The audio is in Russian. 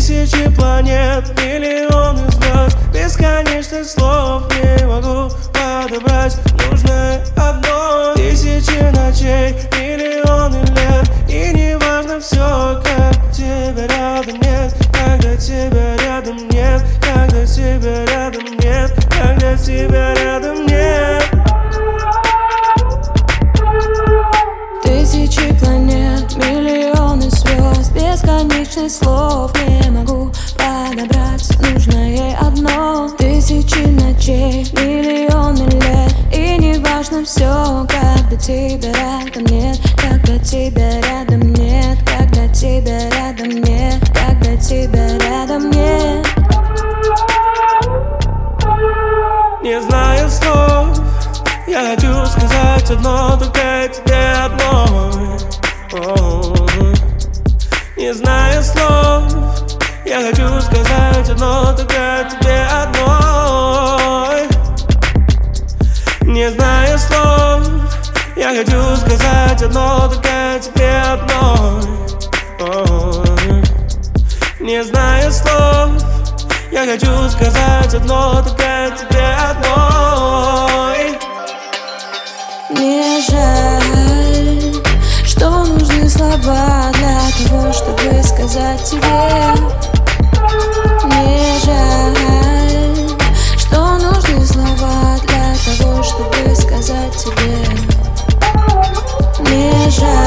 Тысячи планет, миллионы звезд, бесконечных слов не могу подобрать нужное одно. Тысячи ночей, миллионы лет, и не важно все, как тебя рядом нет, когда тебя рядом нет, когда тебя рядом нет, когда тебя рядом нет. Тысячи планет, миллионы звезд, бесконечных слов не могу подобрать нужное одно. Тысячи ночей, миллионы лет, и не важно все, когда тебя рядом нет, когда тебя рядом нет, когда тебя рядом нет, когда тебя рядом нет. Не знаю слов, я хочу сказать одно, только тебе одной. Не знаю слов, я хочу сказать одно, только тебе одной. Не знаю слов, я хочу сказать одно, только тебе одной. Не знаю слов, я хочу сказать одно, только тебе одной. Мне жаль, что нужны слова для того, чтобы сказать тебе. Мне жаль, что нужны слова для того, чтобы сказать тебе. Мне жаль.